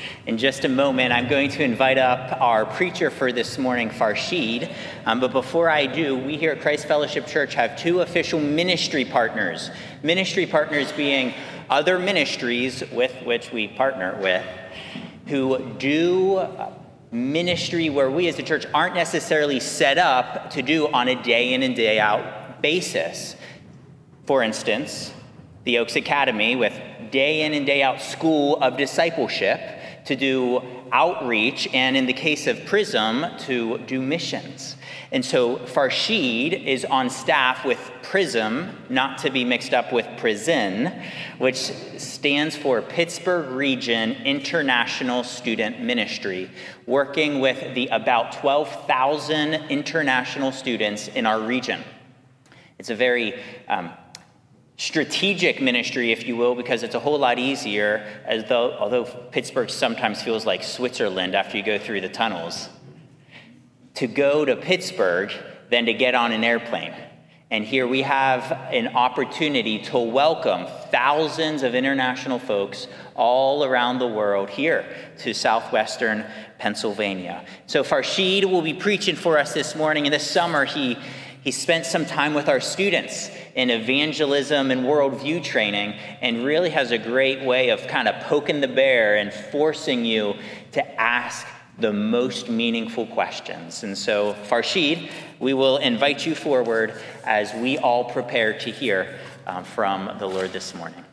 In just a moment, I'm going to invite up our preacher for this morning, Farshid. But before I do, we here at Christ Fellowship Church have two official ministry partners. Ministry partners being other ministries with which we partner with, who do ministry where we as a church aren't necessarily set up to do on a day in and day out basis. For instance, the Oaks Academy with day in and day out school of discipleship to do outreach, and in the case of Prism, to do missions. And so Farshid is on staff with Prism, not to be mixed up with Prison, which stands for Pittsburgh Region International Student Ministry, working with the about 12,000 international students in our region. It's a very strategic ministry, if you will, because it's a whole lot easier, although Pittsburgh sometimes feels like Switzerland after you go through the tunnels, to go to Pittsburgh than to get on an airplane. And here we have an opportunity to welcome thousands of international folks all around the world here to southwestern Pennsylvania. So Farshid will be preaching for us this morning. And this summer, he spent some time with our students in evangelism and worldview training, and really has a great way of kind of poking the bear and forcing you to ask the most meaningful questions. And so, Farshid, we will invite you forward as we all prepare to hear from the Lord this morning.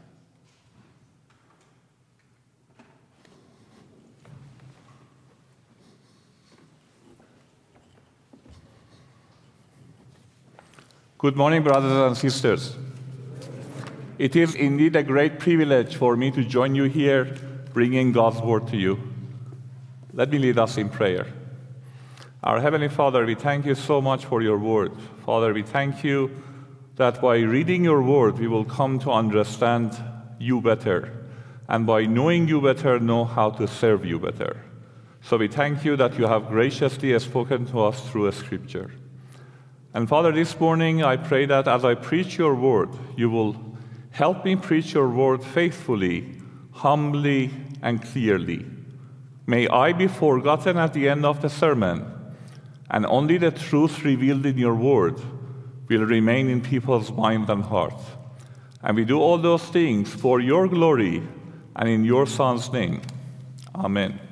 Good morning, brothers and sisters. It is indeed a great privilege for me to join you here, bringing God's word to you. Let me lead us in prayer. Our Heavenly Father, we thank you so much for your word. Father, we thank you that by reading your word, we will come to understand you better, and by knowing you better, know how to serve you better. So we thank you that you have graciously spoken to us through a scripture. And Father, this morning I pray that as I preach your word, you will help me preach your word faithfully, humbly, and clearly. May I be forgotten at the end of the sermon, and only the truth revealed in your word will remain in people's minds and hearts. And we do all those things for your glory and in your Son's name. Amen.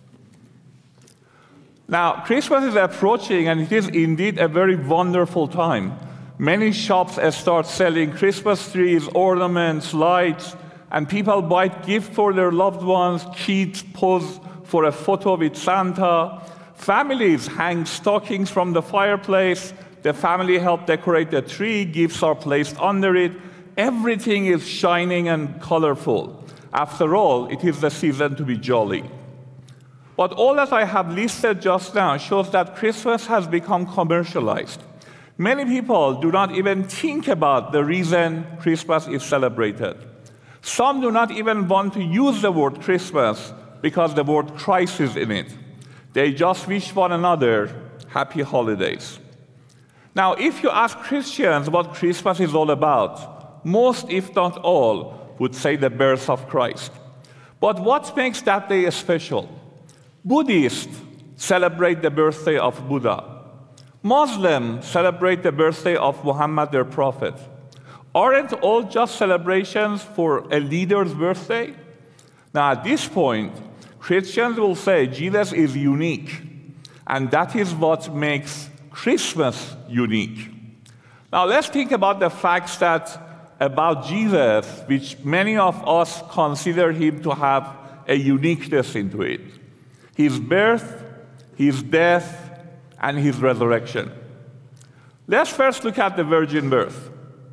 Now, Christmas is approaching, and it is indeed a very wonderful time. Many shops start selling Christmas trees, ornaments, lights, and people buy gifts for their loved ones. Kids pose for a photo with Santa. Families hang stockings from the fireplace. The family help decorate the tree. Gifts are placed under it. Everything is shining and colorful. After all, it is the season to be jolly. But all that I have listed just now shows that Christmas has become commercialized. Many people do not even think about the reason Christmas is celebrated. Some do not even want to use the word Christmas because the word Christ is in it. They just wish one another happy holidays. Now, if you ask Christians what Christmas is all about, most, if not all, would say the birth of Christ. But what makes that day special? Buddhists celebrate the birthday of Buddha. Muslims celebrate the birthday of Muhammad, their prophet. Aren't all just celebrations for a leader's birthday? Now, at this point, Christians will say Jesus is unique, and that is what makes Christmas unique. Now, let's think about the facts about Jesus, which many of us consider him to have a uniqueness into it. His birth, his death, and his resurrection. Let's first look at the virgin birth.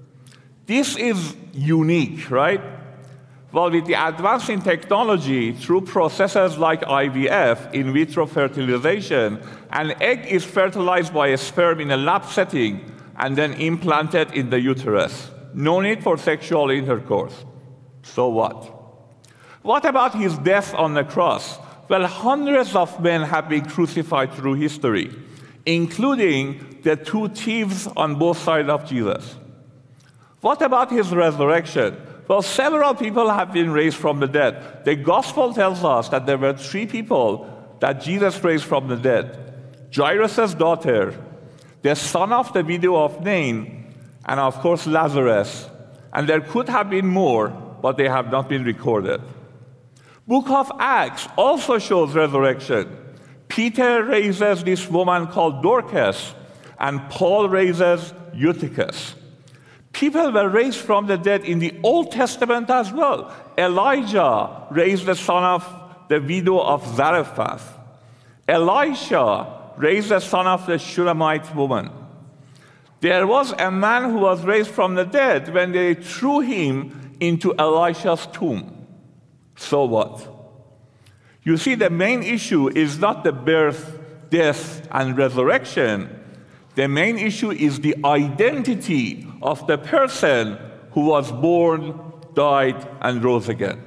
This is unique, right? Well, with the advance in technology, through processes like IVF, in vitro fertilization, an egg is fertilized by a sperm in a lab setting and then implanted in the uterus. No need for sexual intercourse. So what? What about his death on the cross? Well, hundreds of men have been crucified through history, including the two thieves on both sides of Jesus. What about his resurrection? Well, several people have been raised from the dead. The gospel tells us that there were 3 people that Jesus raised from the dead: Jairus' daughter, the son of the widow of Nain, and of course Lazarus. And there could have been more, but they have not been recorded. Book of Acts also shows resurrection. Peter raises this woman called Dorcas, and Paul raises Eutychus. People were raised from the dead in the Old Testament as well. Elijah raised the son of the widow of Zarephath. Elisha raised the son of the Shunammite woman. There was a man who was raised from the dead when they threw him into Elisha's tomb. So what? You see, the main issue is not the birth, death, and resurrection. The main issue is the identity of the person who was born, died, and rose again.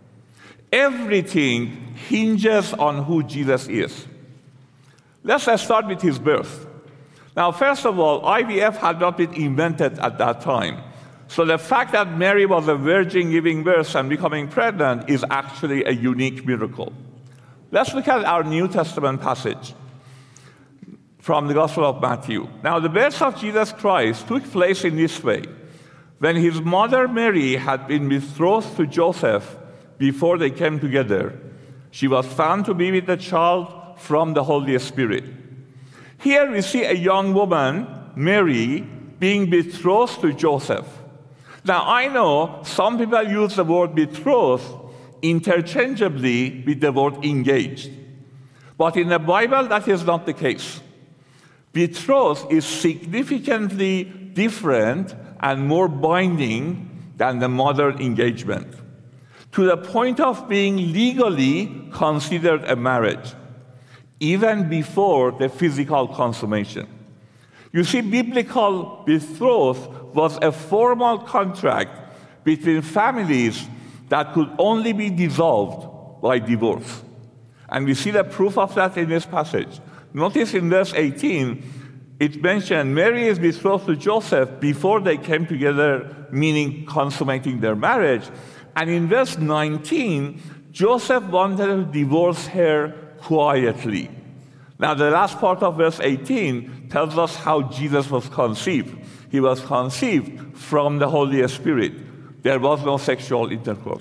Everything hinges on who Jesus is. Let's start with his birth. Now, first of all, IVF had not been invented at that time. So the fact that Mary was a virgin giving birth and becoming pregnant is actually a unique miracle. Let's look at our New Testament passage from the Gospel of Matthew. Now, the birth of Jesus Christ took place in this way. When his mother Mary had been betrothed to Joseph before they came together, she was found to be with the child from the Holy Spirit. Here we see a young woman, Mary, being betrothed to Joseph. Now, I know some people use the word betrothed interchangeably with the word engaged. But in the Bible, that is not the case. Betrothed is significantly different and more binding than the modern engagement, to the point of being legally considered a marriage, even before the physical consummation. You see, biblical betroth was a formal contract between families that could only be dissolved by divorce. And we see the proof of that in this passage. Notice in verse 18, it mentioned Mary is betrothed to Joseph before they came together, meaning consummating their marriage. And in verse 19, Joseph wanted to divorce her quietly. Now, the last part of verse 18 tells us how Jesus was conceived. He was conceived from the Holy Spirit. There was no sexual intercourse.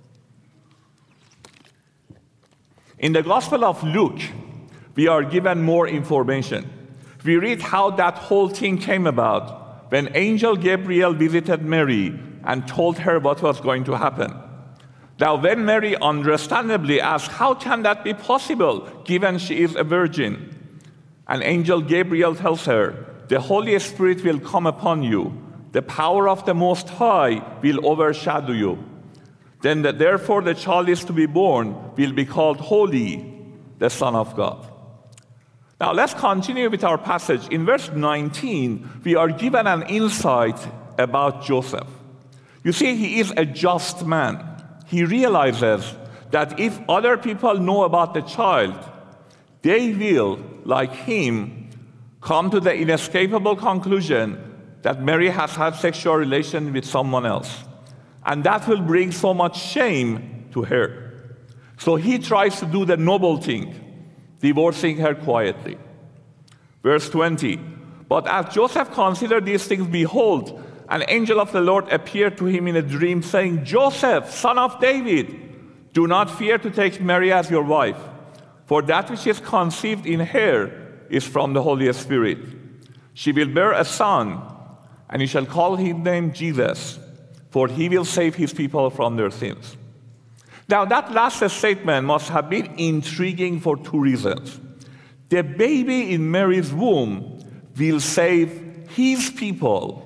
In the Gospel of Luke, we are given more information. We read how that whole thing came about when angel Gabriel visited Mary and told her what was going to happen. Now, when Mary understandably asked, how can that be possible, given she is a virgin? An angel Gabriel tells her, the Holy Spirit will come upon you. The power of the Most High will overshadow you. Then, therefore, the child is to be born will be called Holy, the Son of God. Now, let's continue with our passage. In verse 19, we are given an insight about Joseph. You see, he is a just man. He realizes that if other people know about the child, they will, like him, come to the inescapable conclusion that Mary has had sexual relations with someone else. And that will bring so much shame to her. So he tries to do the noble thing, divorcing her quietly. Verse 20, but as Joseph considered these things, behold, an angel of the Lord appeared to him in a dream, saying, Joseph, son of David, do not fear to take Mary as your wife, for that which is conceived in her is from the Holy Spirit. She will bear a son, and you shall call his name Jesus, for he will save his people from their sins. Now, that last statement must have been intriguing for 2 reasons. The baby in Mary's womb will save his people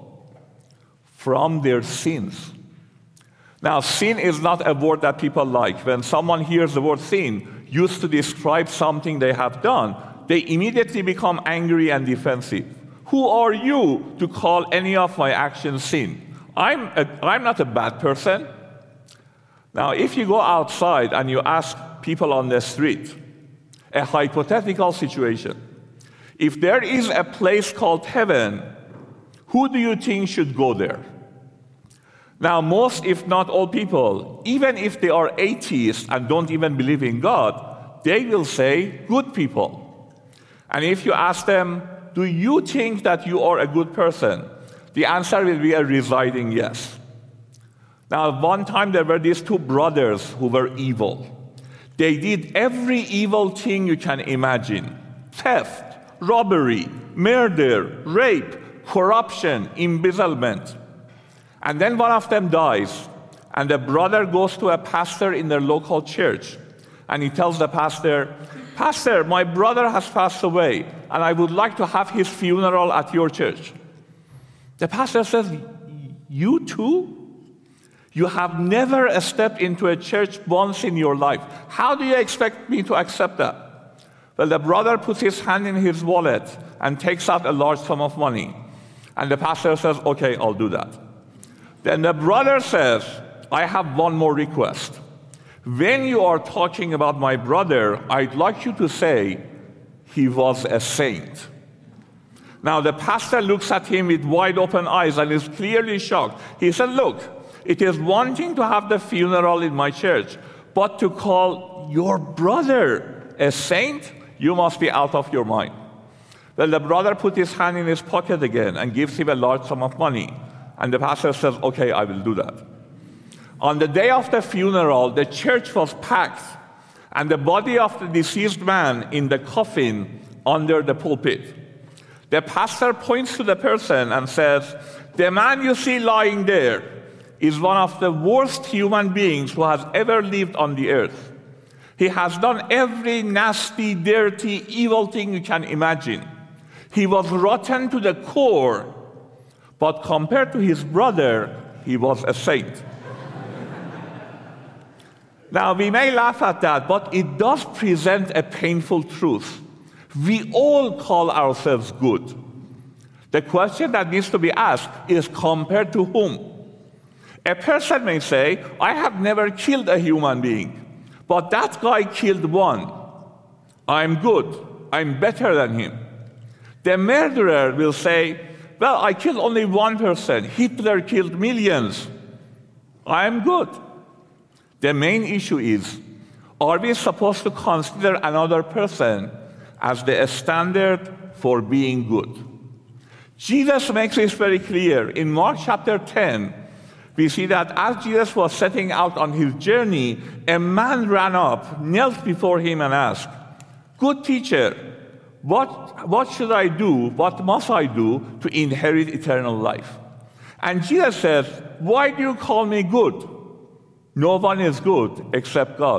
from their sins. Now, sin is not a word that people like. When someone hears the word sin used to describe something they have done, they immediately become angry and defensive. Who are you to call any of my actions sin? I'm not a bad person. Now, if you go outside and you ask people on the street, a hypothetical situation, if there is a place called heaven, who do you think should go there? Now, most, if not all people, even if they are atheists and don't even believe in God, they will say, good people. And if you ask them, do you think that you are a good person? The answer will be a resounding yes. Now, one time there were these two brothers who were evil. They did every evil thing you can imagine: theft, robbery, murder, rape, corruption, embezzlement. And then one of them dies, and the brother goes to a pastor in their local church, and he tells the pastor, "Pastor, my brother has passed away, and I would like to have his funeral at your church." The pastor says, "You too? You have never stepped into a church once in your life. How do you expect me to accept that?" Well, the brother puts his hand in his wallet and takes out a large sum of money. And the pastor says, "Okay, I'll do that." Then the brother says, "I have one more request. When you are talking about my brother, I'd like you to say he was a saint." Now the pastor looks at him with wide open eyes and is clearly shocked. He said, "Look, it is one thing to have the funeral in my church, but to call your brother a saint? You must be out of your mind." Well, the brother put his hand in his pocket again and gives him a large sum of money. And the pastor says, "Okay, I will do that." On the day of the funeral, the church was packed, and the body of the deceased man in the coffin under the pulpit. The pastor points to the person and says, "The man you see lying there is one of the worst human beings who has ever lived on the earth. He has done every nasty, dirty, evil thing you can imagine. He was rotten to the core, but compared to his brother, he was a saint." Now, we may laugh at that, but it does present a painful truth. We all call ourselves good. The question that needs to be asked is, compared to whom? A person may say, "I have never killed a human being, but that guy killed one. I'm good. I'm better than him." The murderer will say, "Well, I killed only one person. Hitler killed millions. I'm good." The main issue is, are we supposed to consider another person as the standard for being good? Jesus makes this very clear. In Mark chapter 10, we see that as Jesus was setting out on his journey, a man ran up, knelt before him and asked, "Good teacher, what should I do? What must I do to inherit eternal life?" And Jesus says, "Why do you call me good? No one is good except God."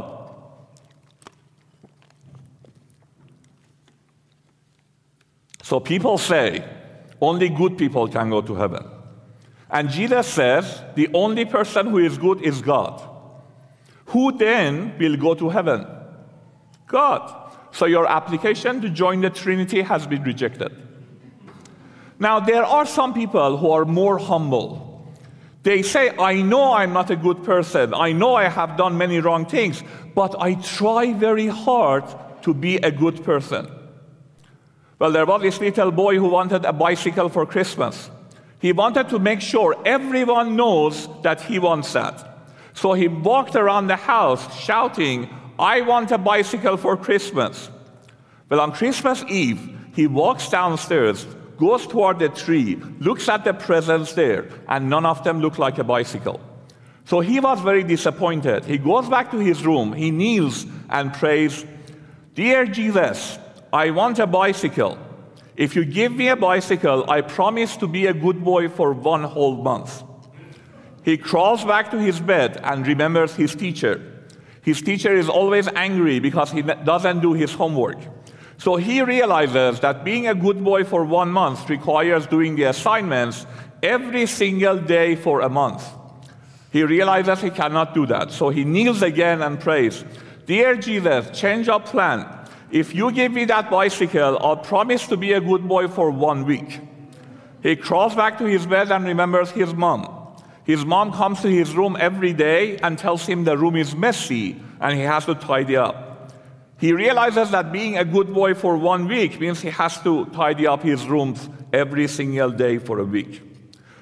So people say, only good people can go to heaven. And Jesus says, the only person who is good is God. Who then will go to heaven? God. So your application to join the Trinity has been rejected. Now, there are some people who are more humble. They say, "I know I'm not a good person. I know I have done many wrong things, but I try very hard to be a good person." Well, there was this little boy who wanted a bicycle for Christmas. He wanted to make sure everyone knows that he wants that. So he walked around the house shouting, "I want a bicycle for Christmas." Well, on Christmas Eve, he walks downstairs, goes toward the tree, looks at the presents there, and none of them look like a bicycle. So he was very disappointed. He goes back to his room, he kneels and prays, "Dear Jesus, I want a bicycle. If you give me a bicycle, I promise to be a good boy for 1 whole month." He crawls back to his bed and remembers his teacher. His teacher is always angry because he doesn't do his homework. So he realizes that being a good boy for 1 month requires doing the assignments every single day for a month. He realizes he cannot do that. So he kneels again and prays, "Dear Jesus, change our plan. If you give me that bicycle, I'll promise to be a good boy for 1 week." He crawls back to his bed and remembers his mom. His mom comes to his room every day and tells him the room is messy and he has to tidy up. He realizes that being a good boy for 1 week means he has to tidy up his rooms every single day for a week.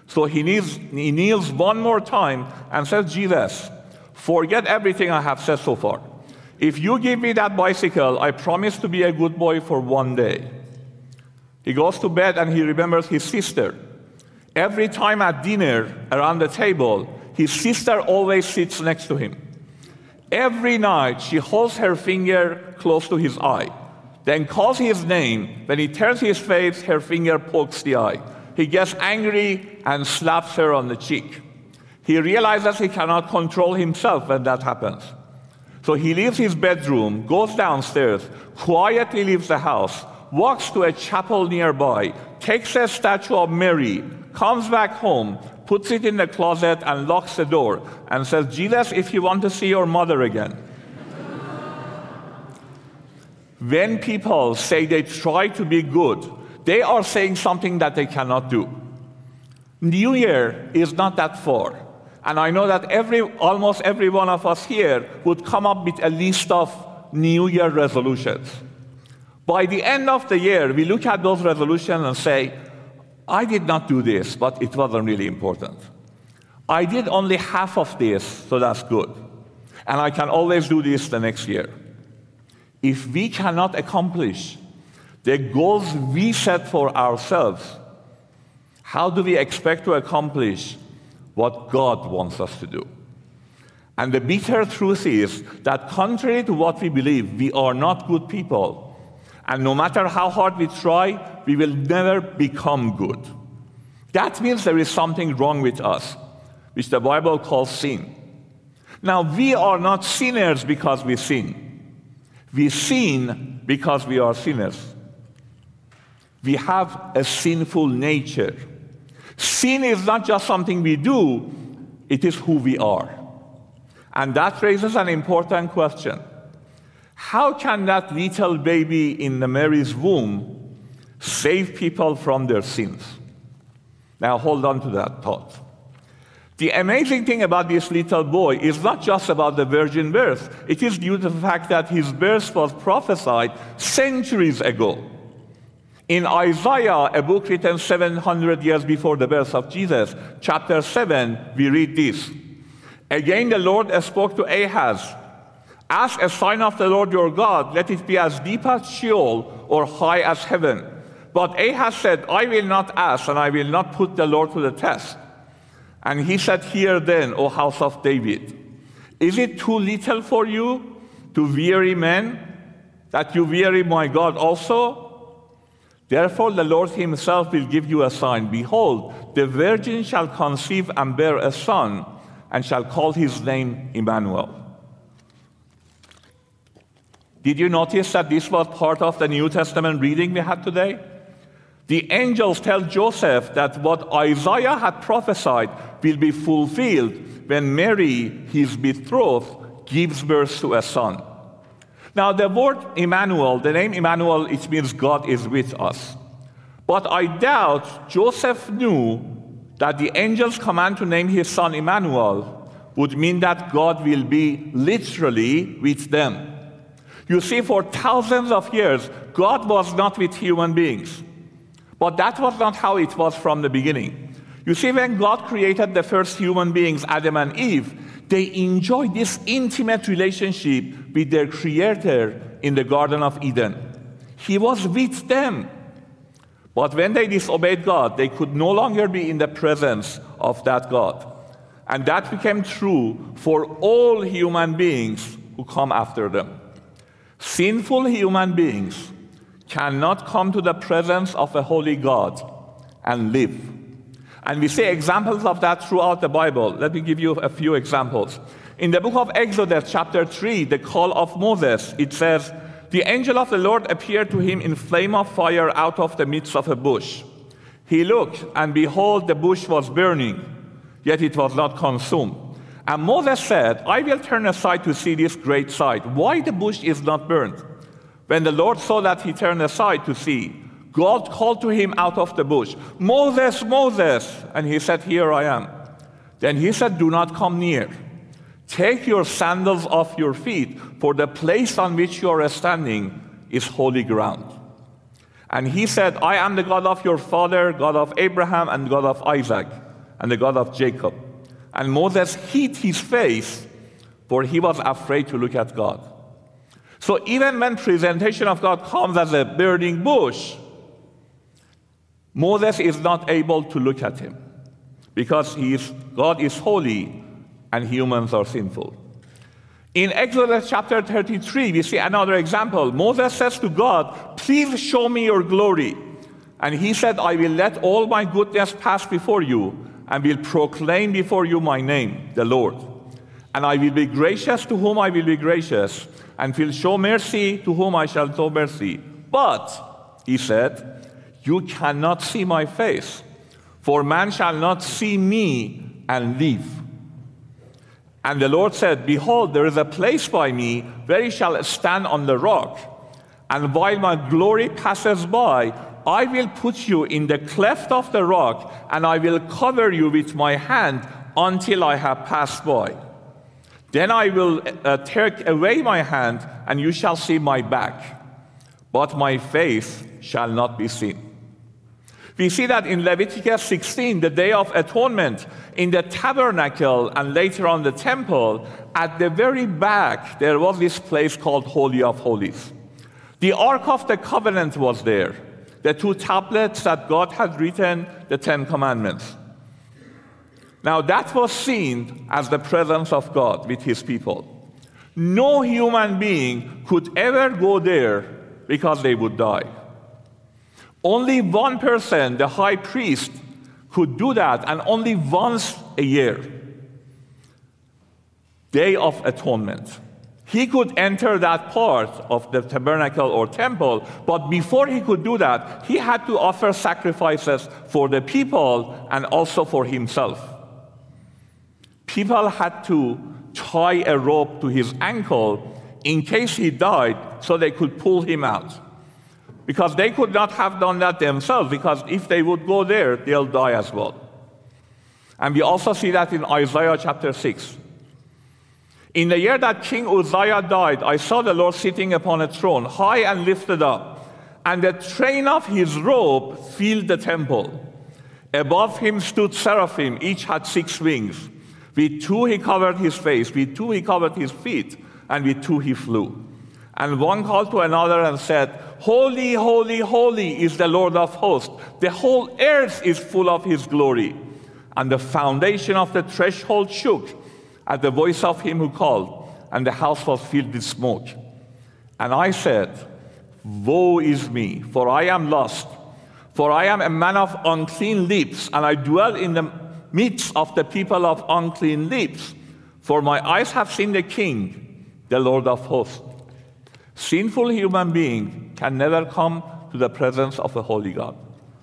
So he kneels one more time and says, Jesus, forget everything I have said so far. If you give me that bicycle, I promise to be a good boy for one day. He goes to bed and he remembers his sister. Every time at dinner around the table, his sister always sits next to him. Every night, she holds her finger close to his eye, then calls his name. When he turns his face, her finger pokes the eye. He gets angry and slaps her on the cheek. He realizes he cannot control himself when that happens. So he leaves his bedroom, goes downstairs, quietly leaves the house, walks to a chapel nearby, takes a statue of Mary, comes back home, puts it in the closet and locks the door and says, Jesus, if you want to see your mother again. When people say they try to be good, they are saying something that they cannot do. New Year is not that far. And I know that almost every one of us here would come up with a list of New Year resolutions. By the end of the year, we look at those resolutions and say, I did not do this, but it wasn't really important. I did only half of this, so that's good. And I can always do this the next year. If we cannot accomplish the goals we set for ourselves, how do we expect to accomplish what God wants us to do? And the bitter truth is that contrary to what we believe, we are not good people. And no matter how hard we try, we will never become good. That means there is something wrong with us, which the Bible calls sin. Now, we are not sinners because we sin. We sin because we are sinners. We have a sinful nature. Sin is not just something we do, it is who we are. And that raises an important question. How can that little baby in Mary's womb save people from their sins? Now hold on to that thought. The amazing thing about this little boy is not just about the virgin birth. It is due to the fact that his birth was prophesied centuries ago. In Isaiah, a book written 700 years before the birth of Jesus, chapter 7, we read this. Again the Lord spoke to Ahaz, ask a sign of the Lord your God, let it be as deep as Sheol or high as heaven. But Ahaz said, I will not ask, and I will not put the Lord to the test. And he said, hear then, O house of David, is it too little for you to weary men, that you weary my God also? Therefore the Lord himself will give you a sign. Behold, the virgin shall conceive and bear a son, and shall call his name Emmanuel. Did you notice that this was part of the New Testament reading we had today? The angels tell Joseph that what Isaiah had prophesied will be fulfilled when Mary, his betrothed, gives birth to a son. Now, the word Emmanuel, the name Emmanuel, it means God is with us. But I doubt Joseph knew that the angel's command to name his son Emmanuel would mean that God will be literally with them. You see, for thousands of years, God was not with human beings. But that was not how it was from the beginning. You see, when God created the first human beings, Adam and Eve, they enjoyed this intimate relationship with their Creator in the Garden of Eden. He was with them. But when they disobeyed God, they could no longer be in the presence of that God. And that became true for all human beings who come after them. Sinful human beings cannot come to the presence of a holy God and live. And we see examples of that throughout the Bible. Let me give you a few examples. In the book of Exodus, chapter 3, the call of Moses, it says, the angel of the Lord appeared to him in flame of fire out of the midst of a bush. He looked, and behold, the bush was burning, yet it was not consumed. And Moses said, I will turn aside to see this great sight, why the bush is not burned. When the Lord saw that he turned aside to see, God called to him out of the bush, Moses, Moses! And he said, here I am. Then he said, do not come near. Take your sandals off your feet, for the place on which you are standing is holy ground. And he said, I am the God of your father, God of Abraham, and God of Isaac. and the God of Jacob. And Moses hid his face, for he was afraid to look at God. So even when presentation of God comes as a burning bush, Moses is not able to look at him because God is holy and humans are sinful. In Exodus chapter 33, we see another example. Moses says to God, "Please show me your glory." And he said, "I will let all my goodness pass before you and will proclaim before you my name, the Lord. And I will be gracious to whom I will be gracious, and will show mercy to whom I shall show mercy. But," he said, "you cannot see my face, for man shall not see me and live." And the Lord said, "Behold, there is a place by me where he shall stand on the rock. And while my glory passes by, I will put you in the cleft of the rock, and I will cover you with my hand until I have passed by. Then I will take away my hand, and you shall see my back, but my face shall not be seen." We see that in Leviticus 16, the Day of Atonement, in the tabernacle and later on the temple, at the very back, there was this place called Holy of Holies. The Ark of the Covenant was there, the 2 tablets that God had written, the 10 Commandments. Now that was seen as the presence of God with his people. No human being could ever go there because they would die. Only one person, the high priest, could do that, and only once a year. Day of Atonement. He could enter that part of the tabernacle or temple, but before he could do that, he had to offer sacrifices for the people and also for himself. People had to tie a rope to his ankle in case he died so they could pull him out. Because they could not have done that themselves, because if they would go there, they'll die as well. And we also see that in Isaiah chapter 6. "In the year that King Uzziah died, I saw the Lord sitting upon a throne, high and lifted up, and the train of his robe filled the temple. Above him stood seraphim, each had 6 wings. With 2 he covered his face, with 2 he covered his feet, and with 2 he flew. And one called to another and said, 'Holy, holy, holy is the Lord of hosts. The whole earth is full of his glory.' And the foundation of the threshold shook at the voice of him who called, and the house was filled with smoke. And I said, 'Woe is me, for I am lost. For I am a man of unclean lips, and I dwell in the midst of the people of unclean lips. For my eyes have seen the King, the Lord of hosts.'" Sinful human being can never come to the presence of a holy God.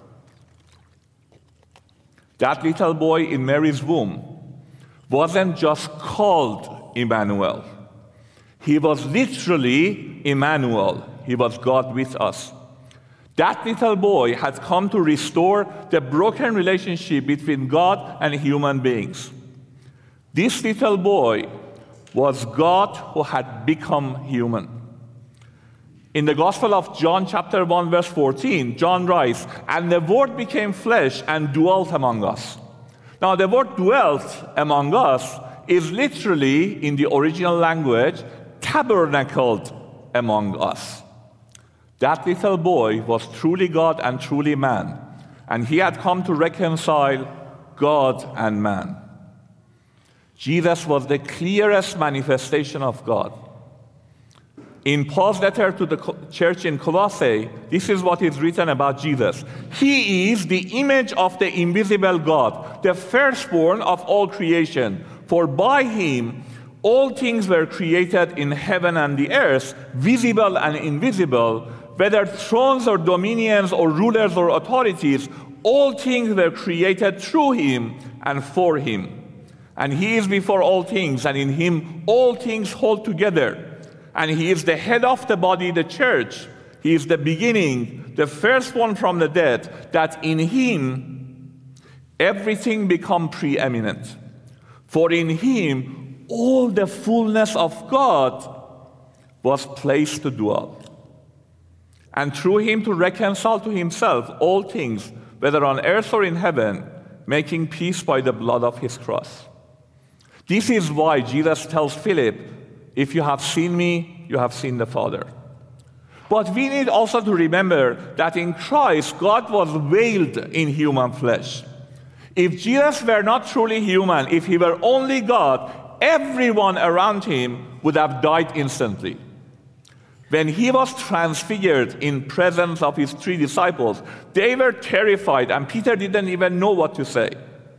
That little boy in Mary's womb wasn't just called Emmanuel. He was literally Emmanuel. He was God with us. That little boy had come to restore the broken relationship between God and human beings. This little boy was God who had become human. In the Gospel of John, chapter 1, verse 14, John writes, "And the Word became flesh and dwelt among us." Now, the word "dwelt among us" is literally, in the original language, tabernacled among us. That little boy was truly God and truly man, and he had come to reconcile God and man. Jesus was the clearest manifestation of God. In Paul's letter to the church in Colossae, this is what is written about Jesus. "He is the image of the invisible God, the firstborn of all creation. For by him all things were created in heaven and the earth, visible and invisible, whether thrones or dominions or rulers or authorities, all things were created through him and for him. And he is before all things, and in him all things hold together. And he is the head of the body, the church. He is the beginning, the first one from the dead, that in him everything become preeminent. For in him all the fullness of God was placed to dwell. And through him to reconcile to himself all things, whether on earth or in heaven, making peace by the blood of his cross. This is why Jesus tells Philip, if you have seen me, you have seen the Father. But we need also to remember that in Christ, God was veiled in human flesh. If Jesus were not truly human, if he were only God, everyone around him would have died instantly. When he was transfigured in presence of his 3 disciples, they were terrified, and Peter didn't even know what to say.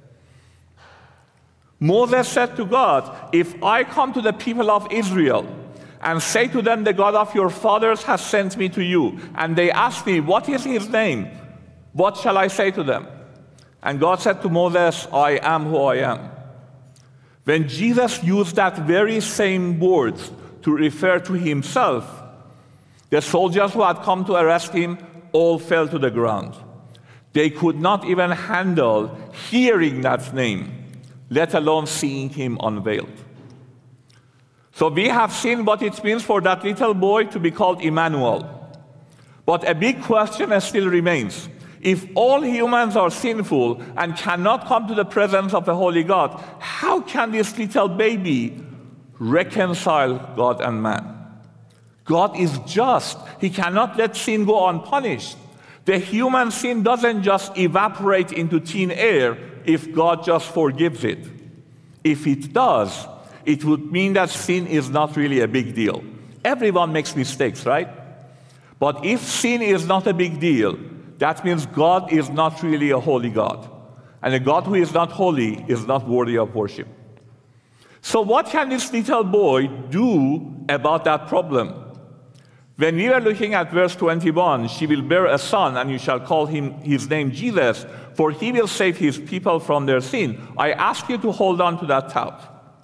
Moses said to God, if I come to the people of Israel and say to them, the God of your fathers has sent me to you, and they ask me, what is his name? What shall I say to them? And God said to Moses, I am who I am. When Jesus used that very same words to refer to himself, the soldiers who had come to arrest him all fell to the ground. They could not even handle hearing that name, let alone seeing him unveiled. So we have seen what it means for that little boy to be called Emmanuel. But a big question still remains. If all humans are sinful and cannot come to the presence of a holy God, how can this little baby reconcile God and man? God is just. He cannot let sin go unpunished. The human sin doesn't just evaporate into thin air if God just forgives it. If it does, it would mean that sin is not really a big deal. Everyone makes mistakes, right? But if sin is not a big deal, that means God is not really a holy God. And a God who is not holy is not worthy of worship. So what can this little boy do about that problem? When we were looking at verse 21, she will bear a son, and you shall call his name Jesus, for he will save his people from their sin. I ask you to hold on to that thought.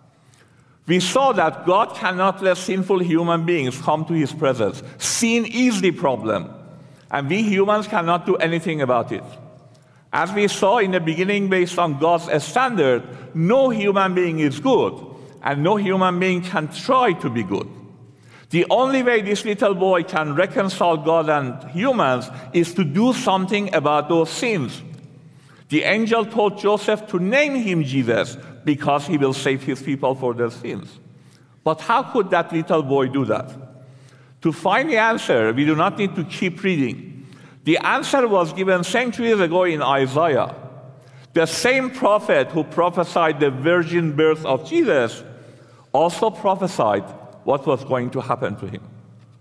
We saw that God cannot let sinful human beings come to his presence. Sin is the problem, and we humans cannot do anything about it. As we saw in the beginning, based on God's standard, no human being is good, and no human being can try to be good. The only way this little boy can reconcile God and humans is to do something about those sins. The angel told Joseph to name him Jesus because he will save his people for their sins. But how could that little boy do that? To find the answer, we do not need to keep reading. The answer was given centuries ago in Isaiah. The same prophet who prophesied the virgin birth of Jesus also prophesied what was going to happen to him.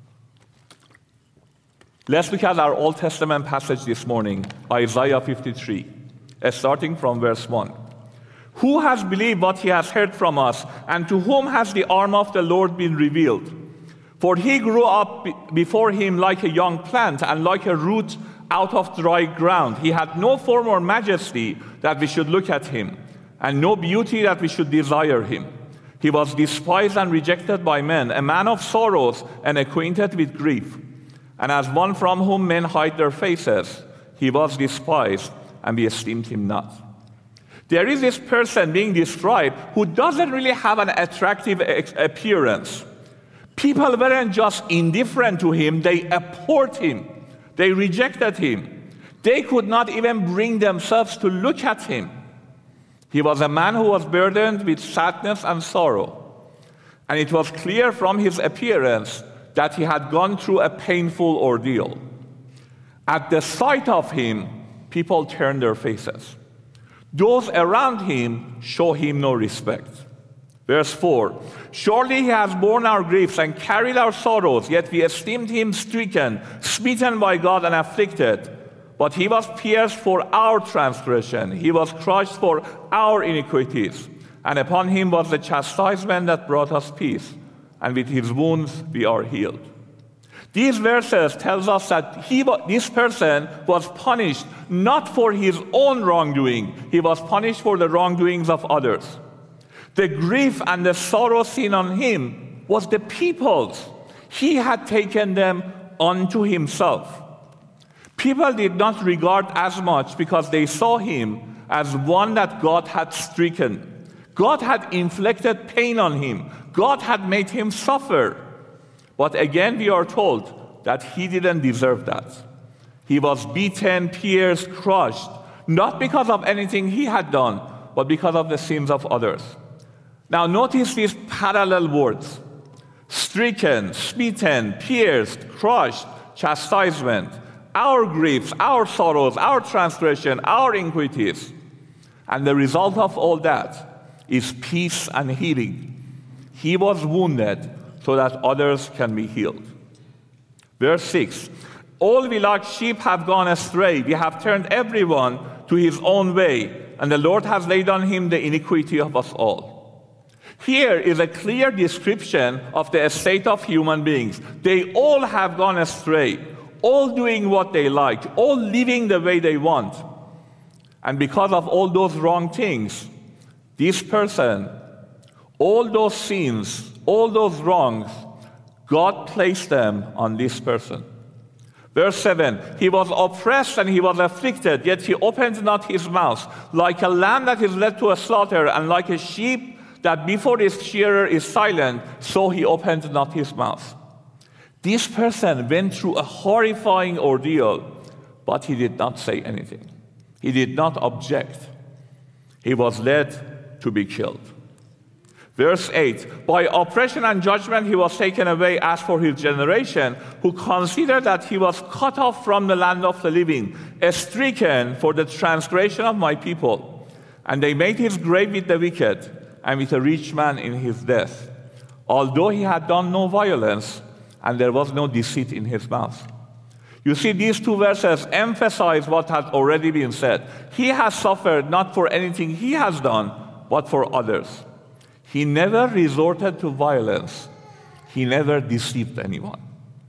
Let's look at our Old Testament passage this morning, Isaiah 53, starting from verse 1. Who has believed what he has heard from us, and to whom has the arm of the Lord been revealed? For he grew up before him like a young plant, and like a root out of dry ground. He had no form or majesty that we should look at him, and no beauty that we should desire him. He was despised and rejected by men, a man of sorrows and acquainted with grief. And as one from whom men hide their faces, he was despised, and we esteemed him not. There is this person being described who doesn't really have an attractive appearance. People weren't just indifferent to him, they abhorred him. They rejected him. They could not even bring themselves to look at him. He was a man who was burdened with sadness and sorrow. And it was clear from his appearance that he had gone through a painful ordeal. At the sight of him, people turned their faces. Those around him show him no respect. Verse 4, surely he has borne our griefs and carried our sorrows, yet we esteemed him stricken, smitten by God and afflicted. But he was pierced for our transgression, he was crushed for our iniquities, and upon him was the chastisement that brought us peace, and with his wounds we are healed. These verses tells us that this person was punished not for his own wrongdoing, he was punished for the wrongdoings of others. The grief and the sorrow seen on him was the people's. He had taken them unto himself. People did not regard as much because they saw him as one that God had stricken. God had inflicted pain on him. God had made him suffer. But again, we are told that he didn't deserve that. He was beaten, pierced, crushed, not because of anything he had done, but because of the sins of others. Now notice these parallel words: stricken, smitten, pierced, crushed, chastisement, our griefs, our sorrows, our transgression, our iniquities. And the result of all that is peace and healing. He was wounded so that others can be healed. Verse 6, all we like sheep have gone astray. We have turned everyone to his own way, and the Lord has laid on him the iniquity of us all. Here is a clear description of the state of human beings. They all have gone astray, all doing what they like, all living the way they want. And because of all those wrong things, this person, all those sins, all those wrongs, God placed them on this person. Verse 7, he was oppressed and he was afflicted, yet he opened not his mouth. Like a lamb that is led to a slaughter, and like a sheep that before its shearer is silent, so he opened not his mouth. This person went through a horrifying ordeal, but he did not say anything. He did not object. He was led to be killed. Verse 8, by oppression and judgment he was taken away. As for his generation, who considered that he was cut off from the land of the living, stricken for the transgression of my people. And they made his grave with the wicked, and with a rich man in his death, although he had done no violence, and there was no deceit in his mouth. You see, these two verses emphasize what has already been said. He has suffered not for anything he has done, but for others. He never resorted to violence. He never deceived anyone.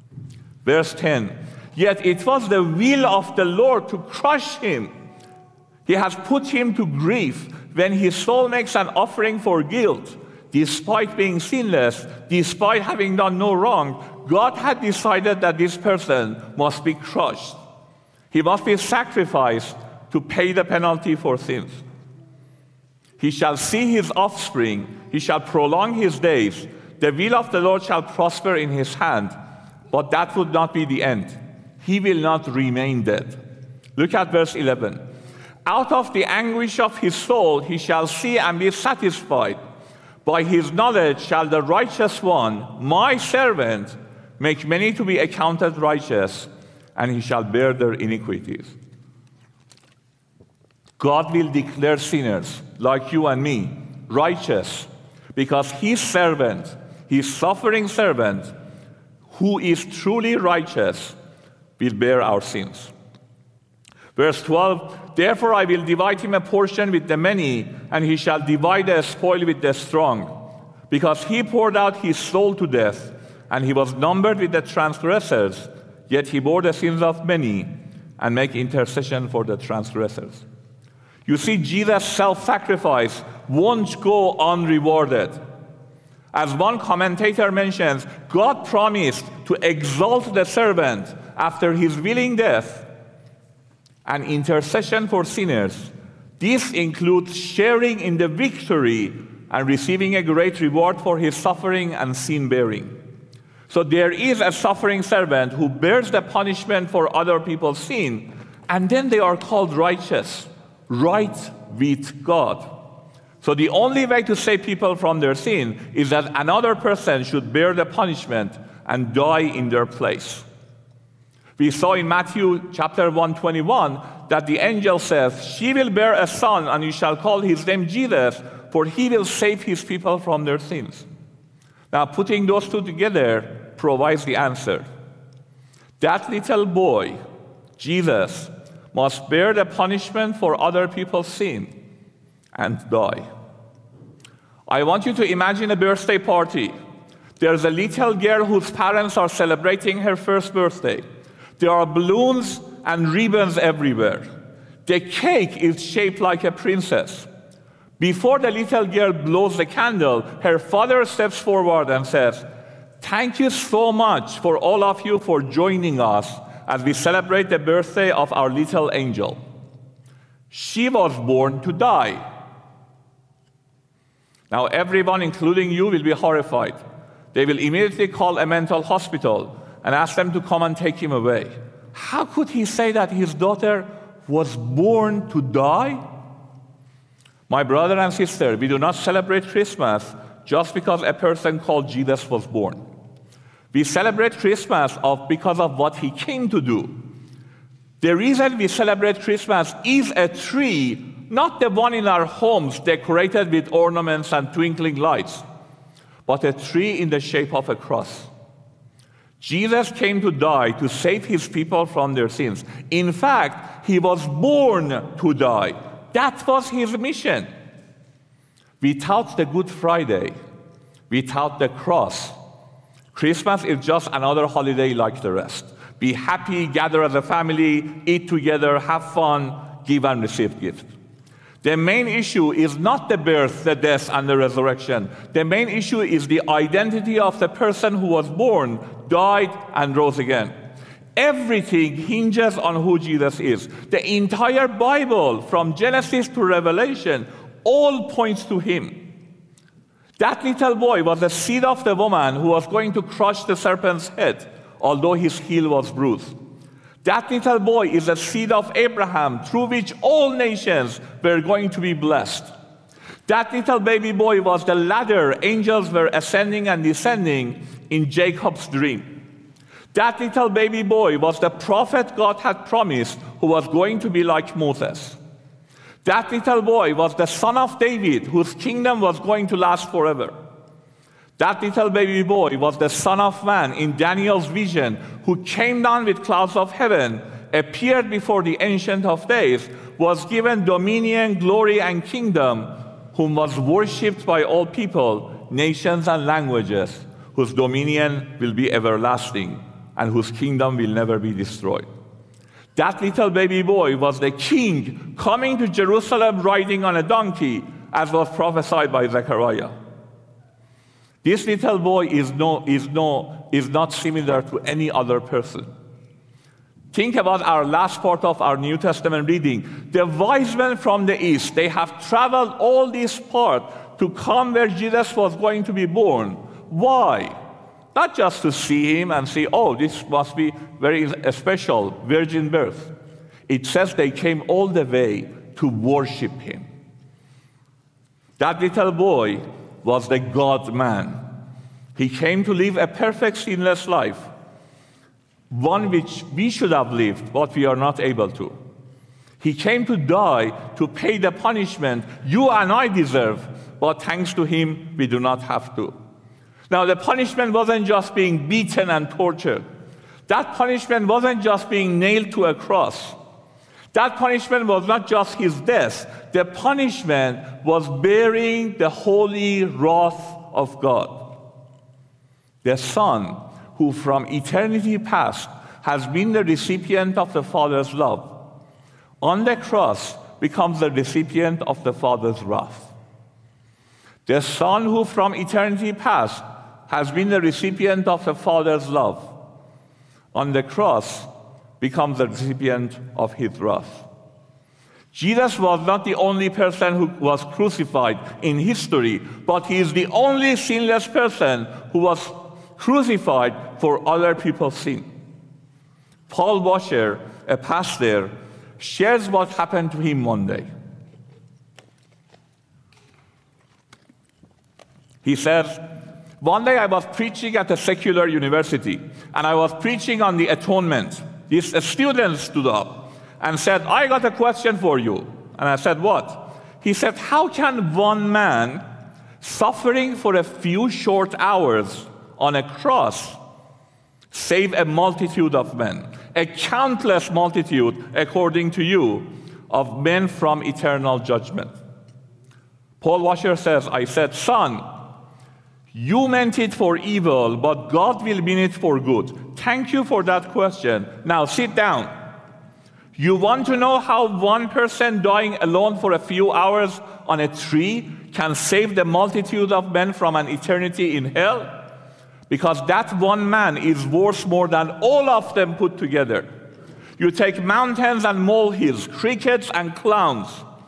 Verse 10, yet it was the will of the Lord to crush him. He has put him to grief when his soul makes an offering for guilt. Despite being sinless, despite having done no wrong, God had decided that this person must be crushed. He must be sacrificed to pay the penalty for sins. He shall see his offspring, he shall prolong his days. The will of the Lord shall prosper in his hand, but that would not be the end. He will not remain dead. Look at verse 11. Out of the anguish of his soul he shall see and be satisfied. By his knowledge shall the righteous one, my servant, make many to be accounted righteous, and he shall bear their iniquities. God will declare sinners like you and me righteous, because his servant, his suffering servant, who is truly righteous, will bear our sins. Verse 12, therefore I will divide him a portion with the many, and he shall divide the spoil with the strong, because he poured out his soul to death, and he was numbered with the transgressors, yet he bore the sins of many, and make intercession for the transgressors. You see, Jesus' self-sacrifice won't go unrewarded. As one commentator mentions, God promised to exalt the servant after his willing death and intercession for sinners. This includes sharing in the victory and receiving a great reward for his suffering and sin-bearing. So there is a suffering servant who bears the punishment for other people's sin, and then they are called righteous, right with God. So the only way to save people from their sin is that another person should bear the punishment and die in their place. We saw in Matthew chapter 121 that the angel says, she will bear a son, and you shall call his name Jesus, for he will save his people from their sins. Now, putting those two together provides the answer. That little boy, Jesus, must bear the punishment for other people's sin and die. I want you to imagine a birthday party. There's a little girl whose parents are celebrating her first birthday. There are balloons and ribbons everywhere. The cake is shaped like a princess. Before the little girl blows the candle, her father steps forward and says, thank you so much for all of you for joining us as we celebrate the birthday of our little angel. She was born to die. Now everyone, including you, will be horrified. They will immediately call a mental hospital and ask them to come and take him away. How could he say that his daughter was born to die? My brother and sister, we do not celebrate Christmas just because a person called Jesus was born. We celebrate Christmas because of what he came to do. The reason we celebrate Christmas is a tree, not the one in our homes decorated with ornaments and twinkling lights, but a tree in the shape of a cross. Jesus came to die to save his people from their sins. In fact, he was born to die. That was his mission. Without the Good Friday, without the cross, Christmas is just another holiday like the rest. Be happy, gather as a family, eat together, have fun, give and receive gifts. The main issue is not the birth, the death, and the resurrection. The main issue is the identity of the person who was born, died, and rose again. Everything hinges on who Jesus is. The entire Bible, from Genesis to Revelation, all points to him. That little boy was the seed of the woman who was going to crush the serpent's head, although his heel was bruised. That little boy is the seed of Abraham, through which all nations were going to be blessed. That little baby boy was the ladder angels were ascending and descending in Jacob's dream. That little baby boy was the prophet God had promised, who was going to be like Moses. That little boy was the son of David, whose kingdom was going to last forever. That little baby boy was the Son of Man in Daniel's vision, who came down with clouds of heaven, appeared before the Ancient of Days, was given dominion, glory, and kingdom, whom was worshipped by all people, nations, and languages, whose dominion will be everlasting, and whose kingdom will never be destroyed. That little baby boy was the king coming to Jerusalem riding on a donkey, as was prophesied by Zechariah. This little boy is not similar to any other person. Think about our last part of our New Testament reading. The wise men from the east, they have traveled all this part to come where Jesus was going to be born. Why? Not just to see him and say, oh, this must be very special, virgin birth. It says they came all the way to worship him. That little boy was the God-man. He came to live a perfect, sinless life, one which we should have lived, but we are not able to. He came to die to pay the punishment you and I deserve, but thanks to him, we do not have to. Now, the punishment wasn't just being beaten and tortured. That punishment wasn't just being nailed to a cross. That punishment was not just his death. The punishment was bearing the holy wrath of God. The Son, who from eternity past has been the recipient of the Father's love, on the cross becomes the recipient of the Father's wrath. The Son, who from eternity past has been the recipient of the Father's love, on the cross becomes the recipient of his wrath. Jesus was not the only person who was crucified in history, but he is the only sinless person who was crucified for other people's sin. Paul Washer, a pastor, shares what happened to him one day. He says, one day I was preaching at a secular university, and I was preaching on the atonement. This student stood up and said, I got a question for you. And I said, what? He said, how can one man suffering for a few short hours on a cross save a multitude of men, a countless multitude, according to you, of men from eternal judgment? Paul Washer says, I said, son, you meant it for evil, but God will mean it for good. Thank you for that question. Now sit down. You want to know how one person dying alone for a few hours on a tree can save the multitude of men from an eternity in hell? Because that one man is worth more than all of them put together. You take mountains and molehills, crickets and clowns,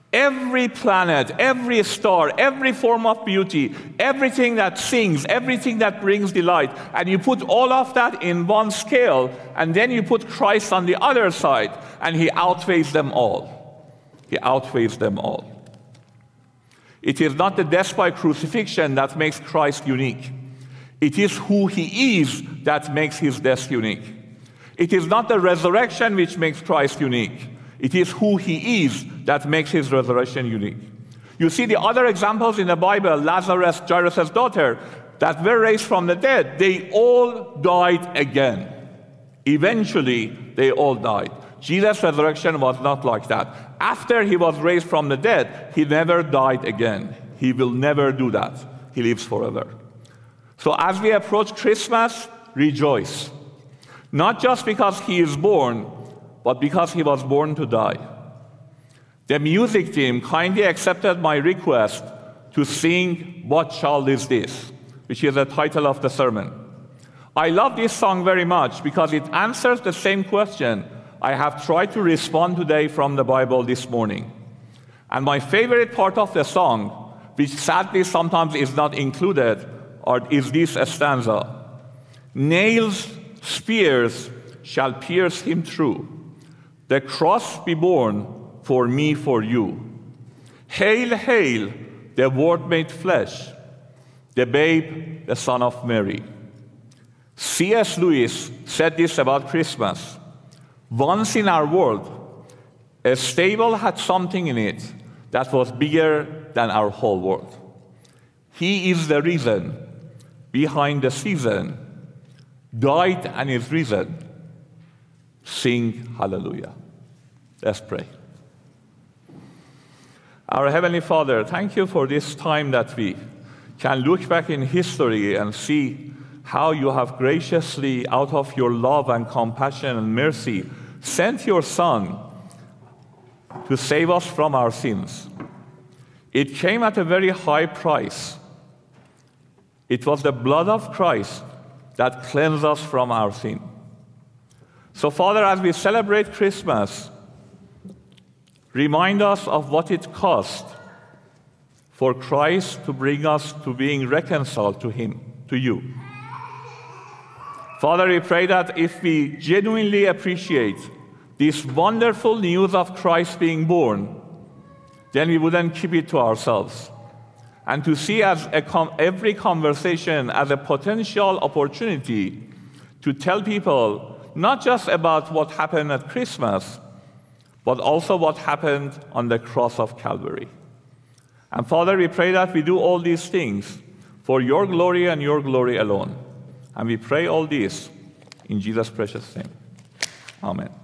Every planet, every star, every form of beauty, everything that sings, everything that brings delight, and you put all of that in one scale, and then you put Christ on the other side, and he outweighs them all. He outweighs them all. It is not the death by crucifixion that makes Christ unique. It is who he is that makes his death unique. It is not the resurrection which makes Christ unique. It is who he is that makes his resurrection unique. You see the other examples in the Bible, Lazarus, Jairus' daughter, that were raised from the dead, they all died again. Eventually, they all died. Jesus' resurrection was not like that. After he was raised from the dead, he never died again. He will never do that. He lives forever. So as we approach Christmas, rejoice. Not just because he is born, but because he was born to die. The music team kindly accepted my request to sing What Child Is This?, which is the title of the sermon. I love this song very much because it answers the same question I have tried to respond today from the Bible this morning. And my favorite part of the song, which sadly sometimes is not included, is this stanza. Nails, spears shall pierce him through. The cross be borne for me, for you. Hail, hail, the Word made flesh, the babe, the Son of Mary. C.S. Lewis said this about Christmas. Once in our world, a stable had something in it that was bigger than our whole world. He is the reason behind the season, died and is risen. Sing hallelujah. Let's pray. Our Heavenly Father, thank you for this time that we can look back in history and see how you have graciously, out of your love and compassion and mercy, sent your Son to save us from our sins. It came at a very high price. It was the blood of Christ that cleansed us from our sin. So, Father, as we celebrate Christmas, remind us of what it cost for Christ to bring us to being reconciled to him, to you. Father, we pray that if we genuinely appreciate this wonderful news of Christ being born, then we wouldn't keep it to ourselves. And to see every conversation as a potential opportunity to tell people not just about what happened at Christmas, but also what happened on the cross of Calvary. And Father, we pray that we do all these things for your glory and your glory alone. And we pray all this in Jesus' precious name. Amen.